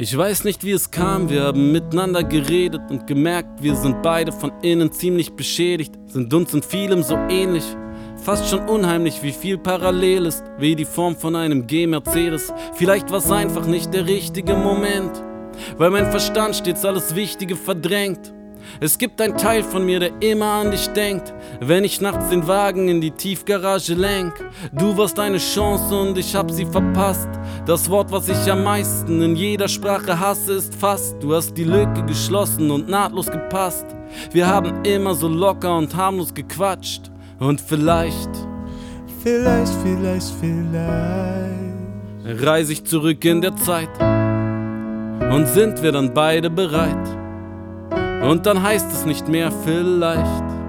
Ich weiß nicht, wie es kam, wir haben miteinander geredet und gemerkt, wir sind beide von innen ziemlich beschädigt, sind uns in vielem so ähnlich. Fast schon unheimlich, wie viel parallel ist, wie die Form von einem G-Mercedes. Vielleicht war's einfach nicht der richtige Moment, weil mein Verstand stets alles Wichtige verdrängt. Es gibt einen Teil von mir, der immer an dich denkt, wenn ich nachts den Wagen in die Tiefgarage lenk. Du warst eine Chance und ich hab sie verpasst. Das Wort, was ich am meisten in jeder Sprache hasse, ist fast. Du hast die Lücke geschlossen und nahtlos gepasst. Wir haben immer so locker und harmlos gequatscht. Und vielleicht reise ich zurück in der Zeit und sind wir dann beide bereit. Und dann heißt es nicht mehr vielleicht.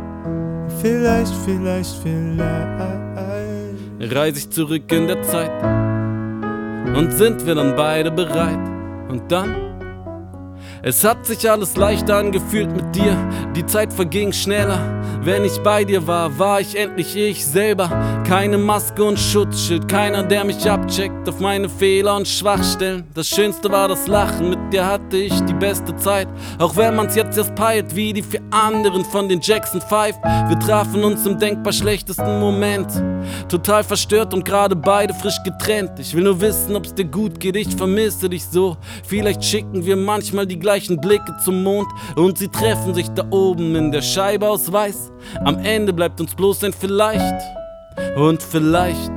Reise ich zurück in der Zeit und sind wir dann beide bereit. Und dann? Es hat sich alles leichter angefühlt mit dir. Die Zeit verging schneller. Wenn ich bei dir war, war ich endlich ich selber. Keine Maske und Schutzschild, keiner, der mich abcheckt auf meine Fehler und Schwachstellen. Das Schönste war das Lachen, mit dir hatte ich die beste Zeit. Auch wenn man's jetzt erst peilt, wie die 4 anderen von den Jackson 5. Wir trafen uns im denkbar schlechtesten Moment. Total verstört und gerade beide frisch getrennt. Ich will nur wissen, ob's dir gut geht, ich vermisse dich so. Vielleicht schicken wir manchmal die gleichen Blicke zum Mond und sie treffen sich da oben in der Scheibe aus Weiß. Am Ende bleibt uns bloß ein Vielleicht. Und vielleicht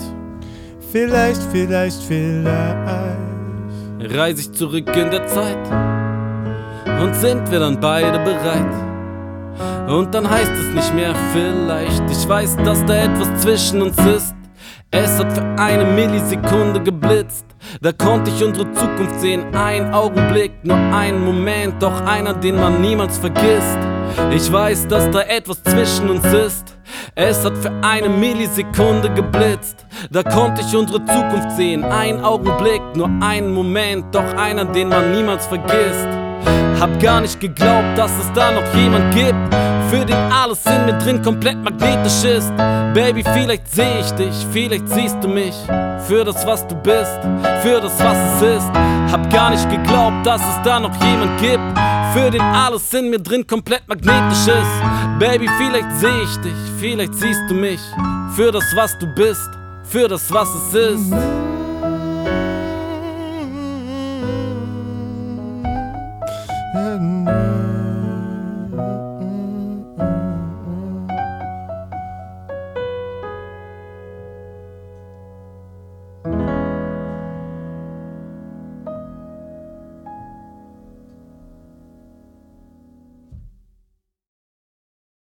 reise ich zurück in der Zeit und sind wir dann beide bereit. Und dann heißt es nicht mehr vielleicht. Ich weiß, dass da etwas zwischen uns ist. Es hat für eine Millisekunde geblitzt. Da konnte ich unsere Zukunft sehen, ein Augenblick, nur einen Moment, doch einer, den man niemals vergisst. Ich weiß, dass da etwas zwischen uns ist. Es hat für eine Millisekunde geblitzt. Da konnte ich unsere Zukunft sehen, ein Augenblick, nur einen Moment, doch einer, den man niemals vergisst. Hab gar nicht geglaubt, dass es da noch jemand gibt, für den alles in mir drin komplett magnetisch ist. Baby, vielleicht seh ich dich, vielleicht siehst du mich, für das, was du bist, für das, was es ist. Hab gar nicht geglaubt, dass es da noch jemand gibt, für den alles in mir drin komplett magnetisch ist. Baby, vielleicht seh ich dich, vielleicht siehst du mich, für das, was du bist, für das, was es ist.